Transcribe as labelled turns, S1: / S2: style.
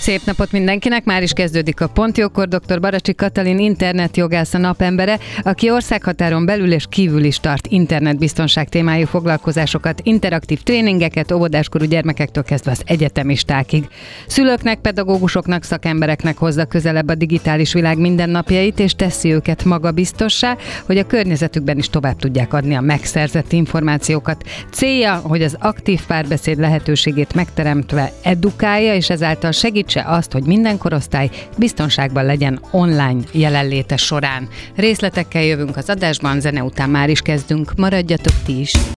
S1: Szép napot mindenkinek, már is kezdődik a Pontjókor. Dr. Baracsi Katalin internetjogász, a napembere, aki országhatáron belül és kívül is tart internetbiztonság témájú foglalkozásokat, interaktív tréningeket óvodáskorú gyermekektől kezdve az egyetemistákig. Szülőknek, pedagógusoknak, szakembereknek hozza közelebb a digitális világ mindennapjait, és teszi őket magabiztossá, hogy a környezetükben is tovább tudják adni a megszerzett információkat. Célja, hogy az aktív párbeszéd lehetőségét megteremtve edukálja, és ezáltal segítse azt, hogy minden korosztály biztonságban legyen online jelenléte során. Részletekkel jövünk az adásban, zene után már is kezdünk. Maradjatok ti is!